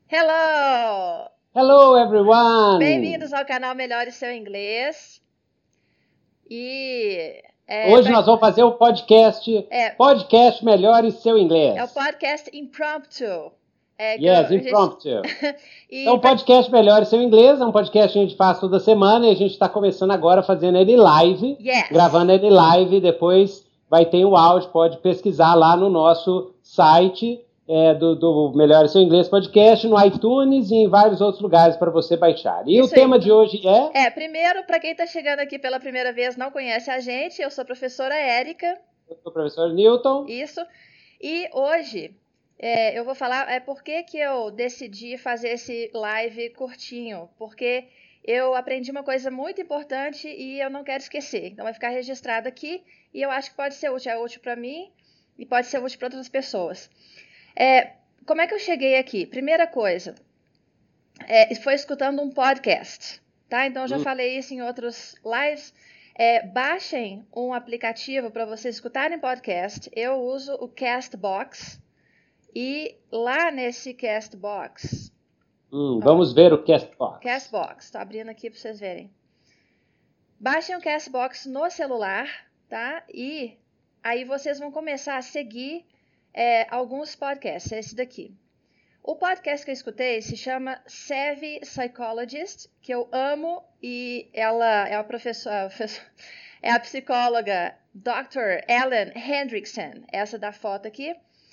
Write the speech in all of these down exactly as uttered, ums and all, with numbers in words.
Hello! Hello, everyone! Bem-vindos ao canal Melhore Seu Inglês. E é, Hoje pra- nós vamos fazer o podcast É. Podcast Melhore Seu Inglês. é o podcast Impromptu. É, que Yes, eu- a gente- impromptu. E Então, o pra- podcast Melhore Seu Inglês é um podcast que a gente faz toda semana e a gente está começando agora fazendo ele live, Yes. gravando ele live, depois vai ter o áudio, pode pesquisar lá no nosso site é, do, do Melhore Seu Inglês Podcast, no iTunes e em vários outros lugares para você baixar. E Isso o tema aí. de hoje é... É, primeiro, para quem está chegando aqui pela primeira vez, não conhece a gente, eu sou a professora Érica. Eu sou o professor Newton. Isso. E hoje é, eu vou falar é por que que eu decidi fazer esse live curtinho. Porque eu aprendi uma coisa muito importante e eu não quero esquecer. Então vai ficar registrado aqui e eu acho que pode ser útil. É útil para mim e pode ser útil para outras pessoas. É, como é que eu cheguei aqui? Primeira coisa, é, foi escutando um podcast. Tá? Então eu já Hum. falei isso em outros lives. É, baixem um aplicativo para vocês escutarem podcast. Eu uso o Castbox. E lá nesse Castbox, Hum, vamos ver o Castbox. Castbox, estou abrindo aqui para vocês verem. Baixem o Castbox no celular, tá? E aí vocês vão começar a seguir é, alguns podcasts, esse daqui. O podcast que eu escutei se chama Savvy Psychologist, que eu amo, e ela é a professora, é a psicóloga doutor Ellen Hendrickson, essa da foto aqui.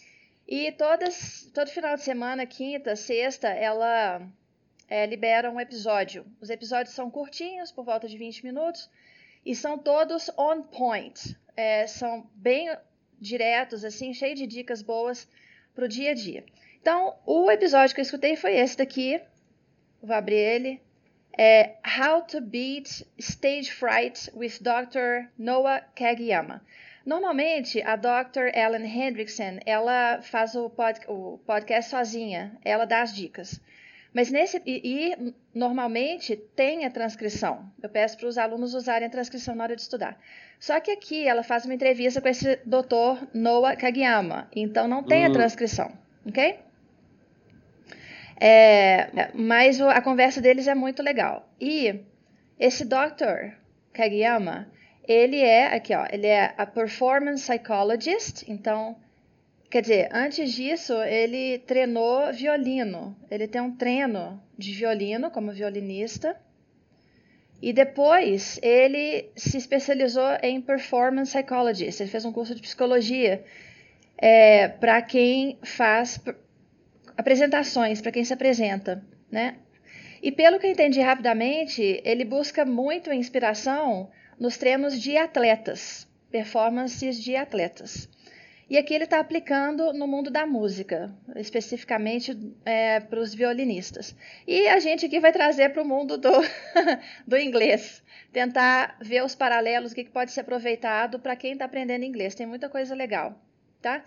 E todas, todo final de semana, quinta, sexta, ela é, libera um episódio. Os episódios são curtinhos, por volta de vinte minutos, e são todos on point. É, são bem diretos, assim, cheio de dicas boas para o dia a dia. Então, o episódio que eu escutei foi esse daqui. Vou abrir ele. É How to Beat Stage Fright with doutor Noah Kageyama. Normalmente, a doutor Ellen Hendrickson, ela faz o, pod, o podcast sozinha. Ela dá as dicas. Mas nesse... E, e normalmente tem a transcrição. Eu peço para os alunos usarem a transcrição na hora de estudar. Só que aqui ela faz uma entrevista com esse doutor Noah Kageyama. Então não tem a Hum. transcrição. Ok? É, mas a conversa deles é muito legal. E esse doutor Kageyama, ele é, aqui ó, ele é a performance psychologist. Então, quer dizer, antes disso, ele treinou violino. Ele tem um treino de violino como violinista. E depois, ele se especializou em performance psychologist. Ele fez um curso de psicologia é, para quem faz apresentações, para quem se apresenta, né? E pelo que eu entendi rapidamente, ele busca muito inspiração nos treinos de atletas, performances de atletas. E aqui ele está aplicando no mundo da música, especificamente é, para os violinistas. E a gente aqui vai trazer para o mundo do, do inglês, tentar ver os paralelos, o que, que pode ser aproveitado para quem está aprendendo inglês. Tem muita coisa legal, tá?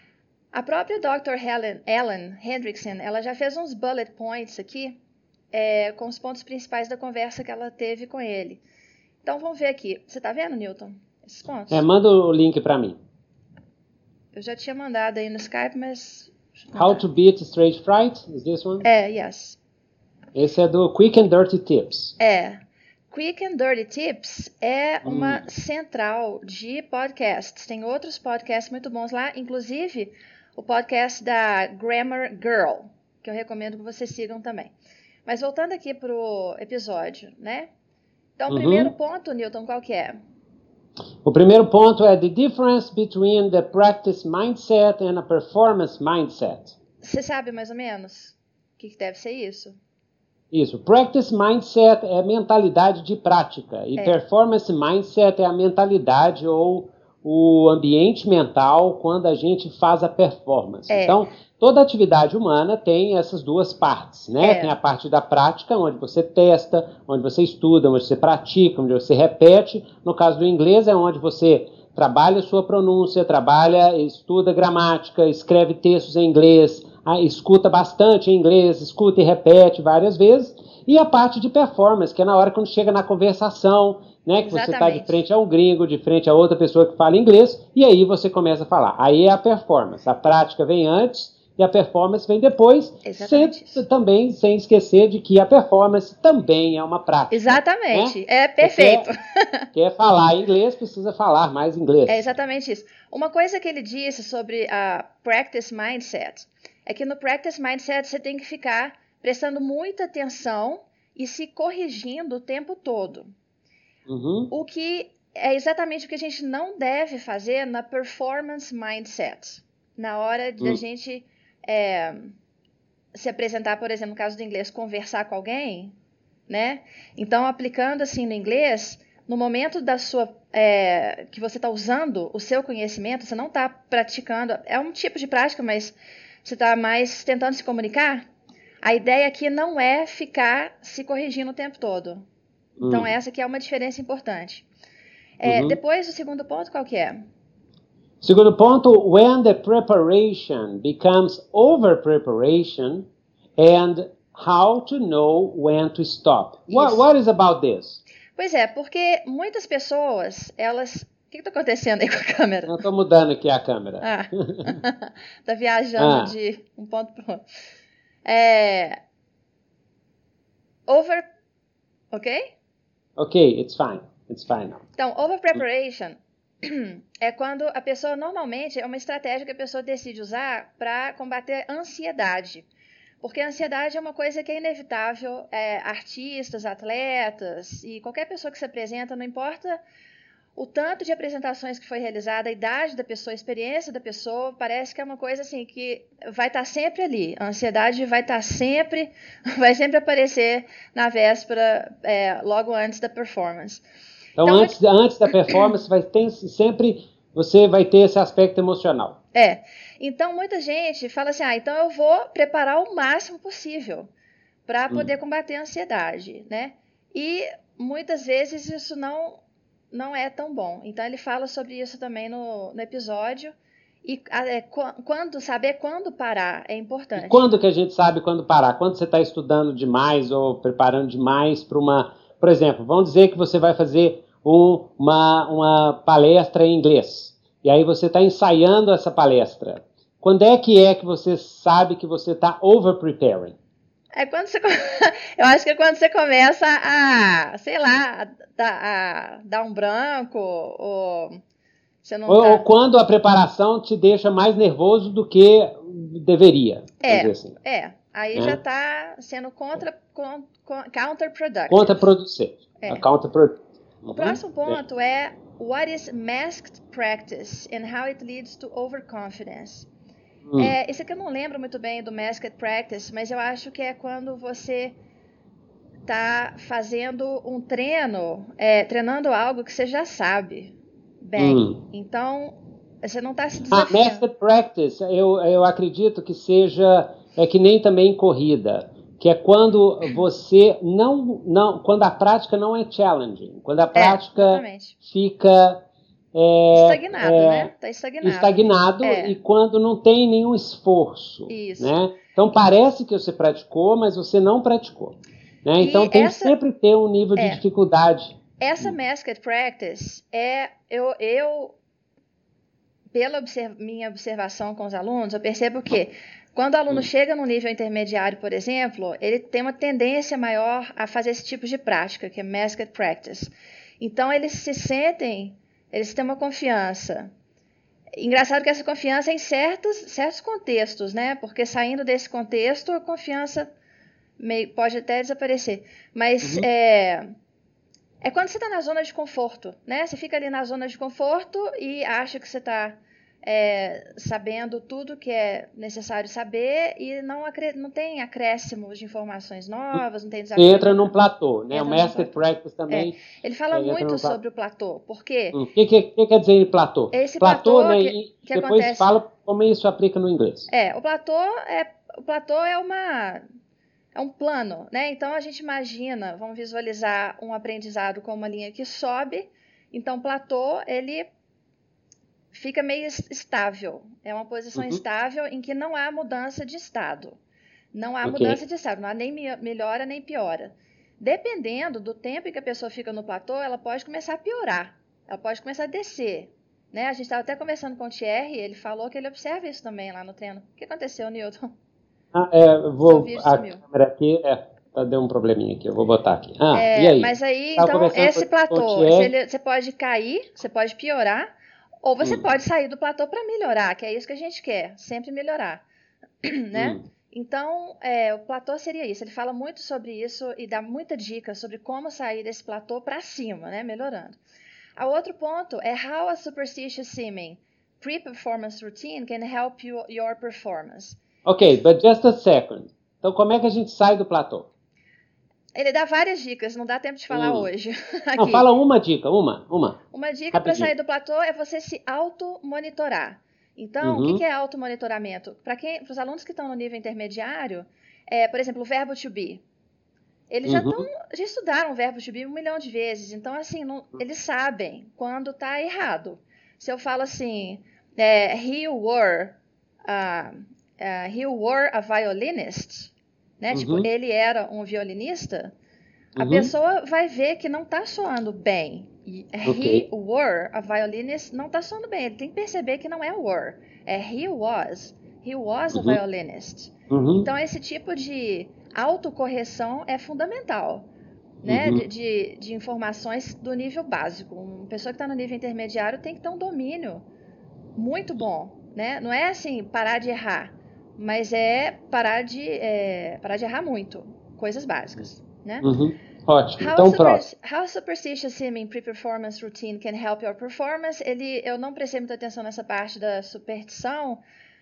A própria doutor Helen, Ellen Hendrickson, ela já fez uns bullet points aqui, é, com os pontos principais da conversa que ela teve com ele. Então, vamos ver aqui. Você está vendo, Newton, esses pontos? É, manda o link para mim. Eu já tinha mandado aí no Skype, mas... How to Beat Stage Fright, is this one? É, yes. Esse é do Quick and Dirty Tips. É. Quick and Dirty Tips é uma hum. central de podcasts. Tem outros podcasts muito bons lá, inclusive o podcast da Grammar Girl, que eu recomendo que vocês sigam também. Mas voltando aqui para o episódio, né? Então, o Uhum. primeiro ponto, Newton, qual que é? O primeiro ponto é the difference between the practice mindset and a performance mindset. Você sabe mais ou menos o que, que deve ser isso? Isso. Practice mindset é mentalidade de prática e É. performance mindset é a mentalidade ou o ambiente mental quando a gente faz a performance. É. Então, toda atividade humana tem essas duas partes, né? É. Tem a parte da prática, onde você testa, onde você estuda, onde você pratica, onde você repete. No caso do inglês, é onde você trabalha a sua pronúncia, trabalha, estuda gramática, escreve textos em inglês, escuta bastante em inglês, escuta e repete várias vezes. E a parte de performance, que é na hora quando chega na conversação, né, que Exatamente. você está de frente a um gringo, de frente a outra pessoa que fala inglês, e aí você começa a falar. Aí é a performance. A prática vem antes, e a performance vem depois, sem, também sem esquecer de que a performance também é uma prática. Exatamente, né? é perfeito. Quer, quer falar inglês, precisa falar mais inglês. É exatamente isso. Uma coisa que ele disse sobre a practice mindset é que no practice mindset você tem que ficar prestando muita atenção e se corrigindo o tempo todo. Uhum. O que é exatamente o que a gente não deve fazer na performance mindset. Na hora de uhum. a gente é, se apresentar, por exemplo, no caso do inglês, conversar com alguém, né? Então, aplicando assim no inglês, no momento da sua é, que você está usando o seu conhecimento, você não está praticando, é um tipo de prática, mas você está mais tentando se comunicar. A ideia aqui não é ficar se corrigindo o tempo todo. Então, uhum. essa aqui é uma diferença importante. É, uhum. Depois, o segundo ponto, qual que é? Segundo ponto, when the preparation becomes over preparation and how to know when to stop. What, what is about this? Pois é, porque muitas pessoas, elas... O que está acontecendo aí com a câmera? Eu estou mudando aqui a câmera. Ah, tá viajando ah. de um ponto para o outro. É... Over... Ok? Ok, it's fine. It's fine now. Então, over preparation é quando a pessoa, normalmente, é uma estratégia que a pessoa decide usar para combater a ansiedade. Porque a ansiedade é uma coisa que é inevitável. É, artistas, atletas e qualquer pessoa que se apresenta, não importa o tanto de apresentações que foi realizada, a idade da pessoa, a experiência da pessoa, parece que é uma coisa assim que vai estar sempre ali. A ansiedade vai estar sempre, vai sempre aparecer na véspera, é, logo antes da performance. Então, então antes, muito... antes da performance, vai ter sempre, você vai ter esse aspecto emocional. É. Então, muita gente fala assim, ah, então eu vou preparar o máximo possível para poder hum. combater a ansiedade, né? E muitas vezes isso não... não é tão bom. Então, ele fala sobre isso também no, no episódio. E é, quando, saber quando parar é importante. E quando que a gente sabe quando parar? Quando você está estudando demais ou preparando demais para uma... Por exemplo, vamos dizer que você vai fazer um, uma, uma palestra em inglês. E aí você está ensaiando essa palestra. Quando é que é que você sabe que você está over-preparing? É quando você, eu acho que é quando você começa a, sei lá, a, a dar um branco, ou você não ou, tá... ou quando a preparação te deixa mais nervoso do que deveria. É, assim. é. Aí é. já está sendo contra, con, con, counterproductive. Contraproducente. É. Counterproductive. O próximo ponto é. é what is masked practice and how it leads to overconfidence. Hum. É, esse aqui eu não lembro muito bem do Masked Practice, mas eu acho que é quando você está fazendo um treino, é, treinando algo que você já sabe bem. Hum. Então, você não está se desafiando. Ah, Masked Practice, eu, eu acredito que seja, é que nem também corrida, que é quando você não, não, quando a prática não é challenging, quando a prática é, fica... É, estagnado, é, né? Tá estagnado. Estagnado é. E quando não tem nenhum esforço. Isso. Né? Então parece que você praticou, mas você não praticou. Né? Então tem essa, que sempre ter um nível é, de dificuldade. Essa Masked Practice é, eu, eu pela observ, minha observação com os alunos, eu percebo que quando o aluno hum. chega no nível intermediário, por exemplo, ele tem uma tendência maior a fazer esse tipo de prática, que é Masked Practice. Então eles se sentem... Eles têm uma confiança. Engraçado que essa confiança é em certos, certos contextos, né? Porque saindo desse contexto, a confiança meio, pode até desaparecer. Mas uhum. é, é quando você está na zona de conforto, né? Você fica ali na zona de conforto e acha que você está é, sabendo tudo que é necessário saber e não, acre- não tem acréscimos de informações novas, não tem desafio. Você entra num platô, né? O Masked Practice também. É. Ele fala muito sobre o platô, porque... O hum. que, que, que quer dizer platô? Esse platô, platô né? que, E que depois acontece... fala como isso aplica no inglês. É, o platô é, o platô é uma... É um plano, né? Então, a gente imagina, vamos visualizar um aprendizado com uma linha que sobe. Então, o platô, ele... fica meio estável. É uma posição uhum. estável em que não há mudança de estado. Não há okay. mudança de estado, não há nem melhora nem piora. Dependendo do tempo em que a pessoa fica no platô, ela pode começar a piorar. Ela pode começar a descer. Né? A gente estava até conversando com o Thierry, ele falou que ele observa isso também lá no treino. O que aconteceu, Newton? Ah, é, eu vou, Seu vídeo a sumiu. câmera aqui, é, tá, deu um probleminha aqui, eu vou botar aqui. Ah, e É, aí? mas aí, Tava então, conversando esse com, com o platô, se Thierry. ele- você pode cair, você pode piorar, ou você Hum, pode sair do platô para melhorar, que é isso que a gente quer, sempre melhorar, né? hum. Então, é, o platô seria isso. Ele fala muito sobre isso e dá muita dica sobre como sair desse platô para cima, né? Melhorando. O outro ponto é how a superstitious simming pre-performance routine can help you, your performance. Ok, but just a second. Então, como é que a gente sai do platô? Ele dá várias dicas, não dá tempo de falar Hum. hoje Não, aqui. fala uma dica, uma, uma. Uma dica para sair Rapidinho. do platô é você se auto-monitorar. Então, o que, Uhum, que é auto-monitoramento? Para os alunos que estão no nível intermediário, é, por exemplo, o verbo to be. Eles já, tão, uhum, já estudaram o verbo to be um milhão de vezes. Então, assim, não, eles sabem quando está errado. Se eu falo assim, é, he were, uh, uh, he were a violinist, né? Tipo, uhum, ele era um violinista. A uhum. pessoa vai ver que não está soando bem. He Ok. were a violinist não está soando bem. Ele tem que perceber que não é were, é he was. He was a Uhum, violinist. uhum, Então, esse tipo de autocorreção é fundamental, né? De, uhum. de, de informações do nível básico. Uma pessoa que está no nível intermediário tem que ter um domínio muito bom, né? Não é assim parar de errar, mas é parar de, é, parar de errar muito. Coisas básicas, né? Uhum. Ótimo. How, Então, o super, próximo. how superstitious simming pre-performance routine can help your performance? Ele, eu não prestei muita atenção nessa parte da superstição.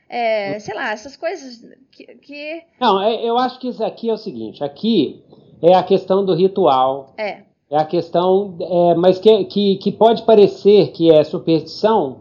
É, sei lá, essas coisas que, que Não, é- eu acho que isso aqui é o seguinte: aqui é a questão do ritual, é, é a questão, é, mas que, que, que pode parecer que é superstição,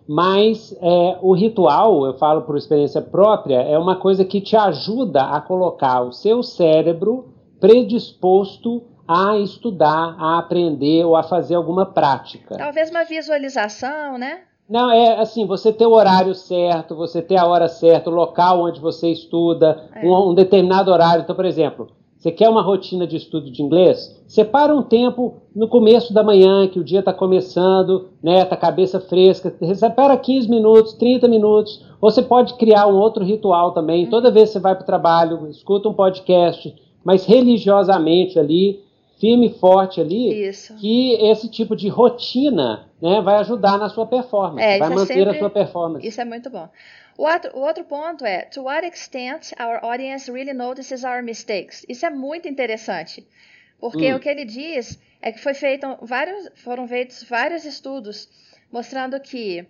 mas é, o ritual, eu falo por experiência própria, é uma coisa que te ajuda a colocar o seu cérebro predisposto a estudar, a aprender ou a fazer alguma prática. talvez uma visualização, né? Não, é assim, você ter o horário certo, você ter a hora certa, o local onde você estuda, É. um, um determinado horário. Então, por exemplo, você quer uma rotina de estudo de inglês? Separa um tempo no começo da manhã, que o dia está começando, né, tá a cabeça fresca, separa quinze minutos, trinta minutos, ou você pode criar um outro ritual também. Uhum. Toda vez que você vai para o trabalho, escuta um podcast, mas religiosamente ali, firme e forte ali, Isso. que esse tipo de rotina, né, vai ajudar na sua performance, É, vai isso é manter sempre, a sua performance. isso é muito bom. O outro, o outro ponto é, to what extent our audience really notices our mistakes? Isso é muito interessante, porque Hum. o que ele diz é que foi feito vários, foram feitos vários estudos mostrando que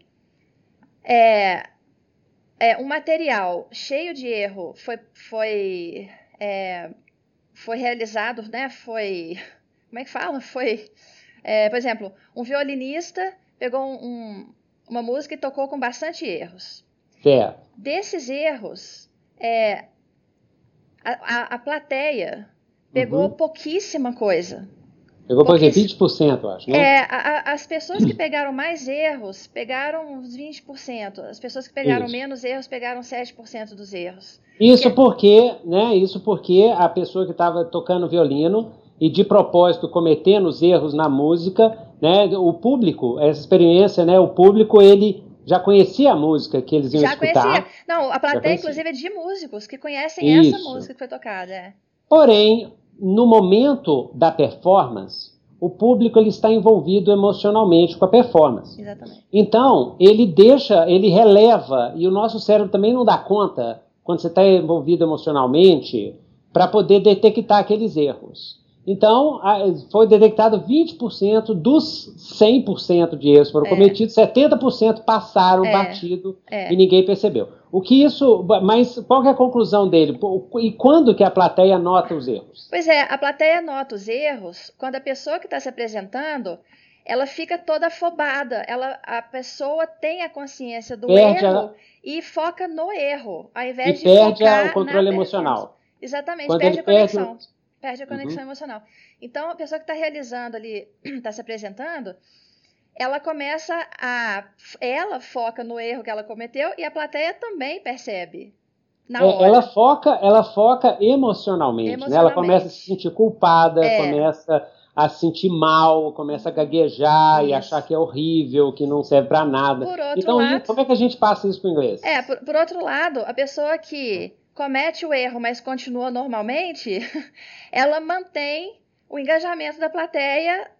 é, é, um material cheio de erro foi, foi, é, foi realizado, né? Foi, como é que fala? Foi, é, por exemplo, um violinista pegou um, uma música e tocou com bastante erros. Certo. Desses erros, é, a, a, a plateia pegou Uhum. pouquíssima coisa. Pegou, por exemplo, Pouquíssimo. vinte por cento, eu acho, né? É, a, a, as pessoas que pegaram mais erros pegaram uns vinte por cento. As pessoas que pegaram Isso. menos erros pegaram sete por cento dos erros. Isso Porque, porque, né, isso porque a pessoa que estava tocando violino e de propósito cometendo os erros na música, né, o público, essa experiência, né, o público ele já conhecia a música que eles iam já escutar. conhecia. Não, a Já plateia, conhecia. inclusive, é de músicos que conhecem essa Isso. música que foi tocada. É. Porém, no momento da performance, o público ele está envolvido emocionalmente com a performance. Exatamente. Então, ele deixa, ele releva, e o nosso cérebro também não dá conta, quando você está envolvido emocionalmente, para poder detectar aqueles erros. Então, foi detectado vinte por cento dos cem por cento de erros foram É. cometidos, setenta por cento passaram É. batido É. e ninguém percebeu. O que isso, mas qual que é a conclusão dele? E quando que a plateia nota os erros? Pois é, a plateia nota os erros quando a pessoa que está se apresentando, ela fica toda afobada. Ela, a pessoa tem a consciência do Perde erro a- e foca no erro, ao E invés de perde a- focar o controle na emocional. performance. Exatamente, Quando perde ele a perde conexão. o- Perde a conexão Uhum. emocional. Então, a pessoa que está realizando ali, está se apresentando, ela começa a... Ela foca no erro que ela cometeu e a plateia também percebe na É, hora. ela foca, ela foca emocionalmente, né? Ela começa a se Emocionalmente. sentir culpada, É. começa a se sentir mal, começa a gaguejar Isso. e achar que é horrível, que não serve para nada. Por outro então, lado, como é que a gente passa isso para o inglês? É, por, por outro lado, a pessoa que comete o erro, mas continua normalmente, ela mantém o engajamento da plateia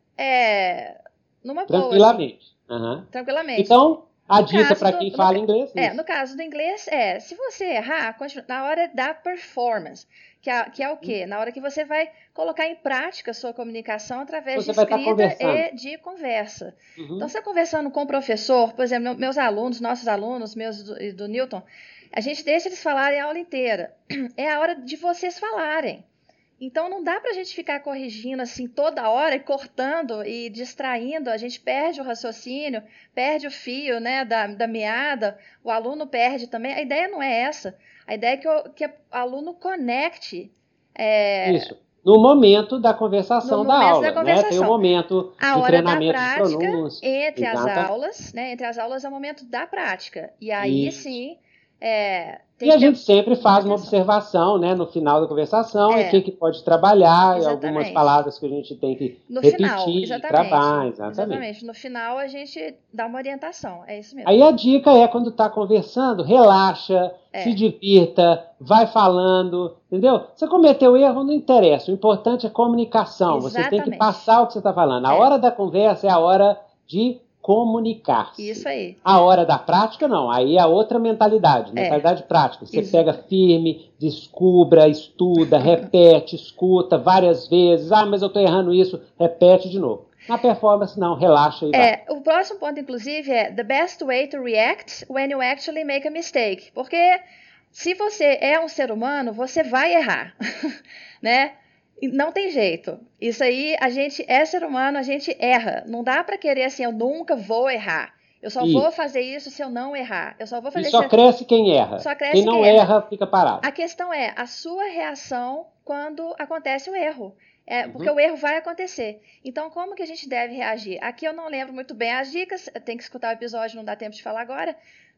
é, numa boa. Tranquilamente. Assim. Uhum. Tranquilamente. Então, a no dica para quem do, fala no, inglês é, isso. no caso do inglês é, se você errar, continua, na hora da performance, que é, que é o quê? Na hora que você vai colocar em prática a sua comunicação através Você de vai estar escrita conversando. e de conversa. Uhum. Então, você está conversando com o professor, por exemplo, meus alunos, nossos alunos, meus do, do Newton, a gente deixa eles falarem a aula inteira. É a hora de vocês falarem. Então, não dá para a gente ficar corrigindo assim toda hora e cortando e distraindo. A gente perde o raciocínio, perde o fio, né, da, da meada, o aluno perde também. A ideia não é essa. A ideia é que o, que o aluno conecte. É, Isso. No momento da conversação no da momento aula, da conversação. né? Tem o momento a de hora treinamento da prática, de pronúncia. Entre Exatamente. as aulas, né? Entre as aulas é o momento da prática. E aí Isso. sim. É, tem e a que gente sempre faz atenção. uma observação, né, no final da conversação, É. e o que, que pode trabalhar, e Exatamente. algumas palavras que a gente tem que no repetir, final, exatamente, trabalhar, exatamente. exatamente. No final a gente dá uma orientação, é isso mesmo. Aí a dica é, quando está conversando, relaxa, É. se divirta, vai falando, entendeu? Você cometeu erro, não interessa, o importante é comunicação, Exatamente. você tem que passar o que você está falando. A É. hora da conversa é a hora de comunicar-se. Isso aí. A hora da prática, não. Aí é outra mentalidade, mentalidade é. prática. Você Isso. pega firme, descubra, estuda, repete, escuta várias vezes. Ah, mas eu estou errando isso. Repete de novo. Na performance, não. Relaxa e é, vai. O próximo ponto, inclusive, é the best way to react when you actually make a mistake. Porque se você é um ser humano, você vai errar, né? Não tem jeito. Isso aí, a gente é ser humano, a gente erra. Não dá para querer assim, eu nunca vou errar. Eu só isso. vou fazer isso se eu não errar. Eu só vou fazer e só se... cresce quem erra. Só cresce quem não quem erra, erra, fica parado. A questão é a sua reação quando acontece o erro. É, Uhum. Porque o erro vai acontecer. Então, como que a gente deve reagir? Aqui eu não lembro muito bem as dicas, tem que escutar o episódio, não dá tempo de falar agora.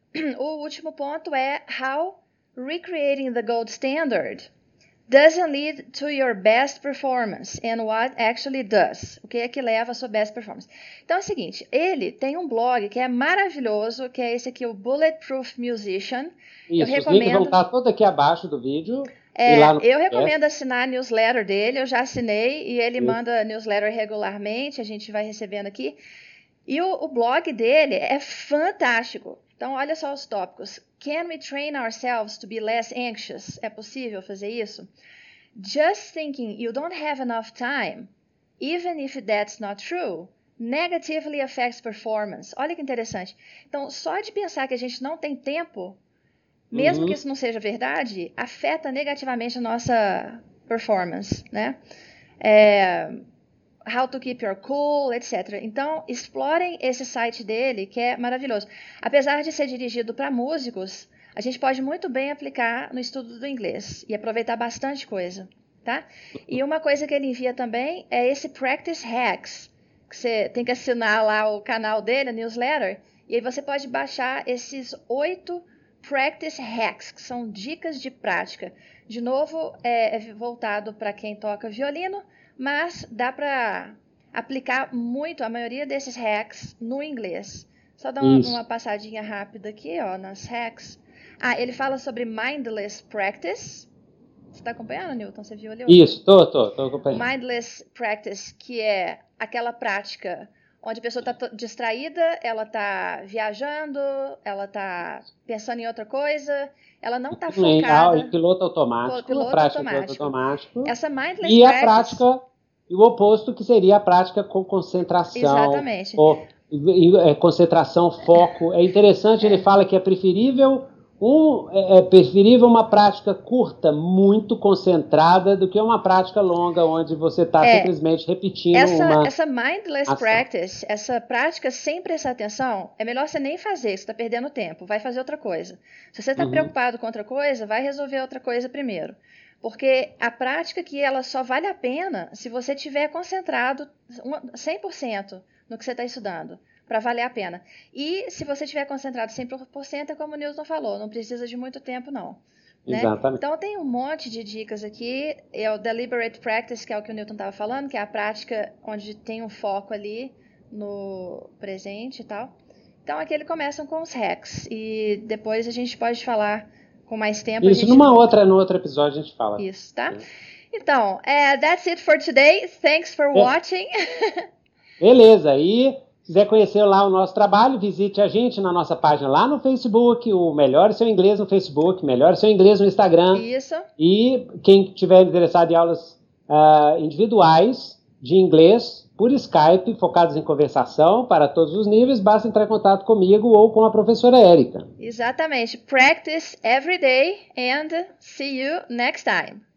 O último ponto é how recreating the gold standard doesn't lead to your best performance and what actually does. O que é que leva a sua best performance? Então é o seguinte, ele tem um blog que é maravilhoso, que é esse aqui, o Bulletproof Musician. Isso, eu os recomendo... links vão estar todos aqui abaixo do vídeo. É, e lá no eu recomendo assinar a newsletter dele, eu já assinei e ele Isso. manda newsletter regularmente, a gente vai recebendo aqui. E o, o blog dele é fantástico. Então, olha só os tópicos. Can we train ourselves to be less anxious? É possível fazer isso? Just thinking you don't have enough time, even if that's not true, negatively affects performance. Olha que interessante. Então, só de pensar que a gente não tem tempo, mesmo uhum. que isso não seja verdade, afeta negativamente a nossa performance, né? É... How to keep your cool, etcétera. Então, explorem esse site dele, que é maravilhoso. Apesar de ser dirigido para músicos, a gente pode muito bem aplicar no estudo do inglês e aproveitar bastante coisa, tá? E uma coisa que ele envia também é esse Practice Hacks, que você tem que assinar lá o canal dele, a newsletter, e aí você pode baixar esses oito Practice Hacks, que são dicas de prática. De novo, é, é voltado para quem toca violino, mas dá para aplicar muito a maioria desses hacks no inglês. Só dar uma, uma passadinha rápida aqui, ó, nas hacks. Ah, ele fala sobre mindless practice. Você está acompanhando, Newton? Você viu ali? Isso, tô, tô, tô acompanhando. Mindless practice, que é aquela prática onde a pessoa está distraída, ela está viajando, ela está pensando em outra coisa, ela não está focada. Em piloto automático, piloto a prática automático. piloto automático. Essa mindless e practice, a prática, e o oposto, que seria a prática com concentração. Exatamente. Ou, é, concentração, foco. É interessante, é. ele fala que é preferível Um, é preferível uma prática curta, muito concentrada, do que uma prática longa, onde você está é, simplesmente repetindo essa, uma Essa mindless ação. practice, essa prática sem prestar atenção, é melhor você nem fazer, você está perdendo tempo, vai fazer outra coisa. Se você está uhum. preocupado com outra coisa, vai resolver outra coisa primeiro. Porque a prática que ela só vale a pena se você estiver concentrado cem por cento no que você está estudando, para valer a pena. E se você estiver concentrado cem por cento, é como o Newton falou, não precisa de muito tempo, não. Né? Exatamente. Então tem um monte de dicas aqui. É o Deliberate Practice, que é o que o Newton estava falando, que é a prática onde tem um foco ali no presente e tal. Então aqui eles começam com os hacks. E depois a gente pode falar com mais tempo. Isso, numa outra, no outro episódio a gente fala. Isso, tá? Então, uh, that's it for today. Thanks for watching. Beleza, e se quiser conhecer lá o nosso trabalho, visite a gente na nossa página lá no Facebook, o Melhore Seu Inglês no Facebook, Melhore Seu Inglês no Instagram. Isso. E quem tiver interessado em aulas uh, individuais de inglês por Skype, focadas em conversação para todos os níveis, basta entrar em contato comigo ou com a professora Érica. Exatamente. Practice every day and see you next time.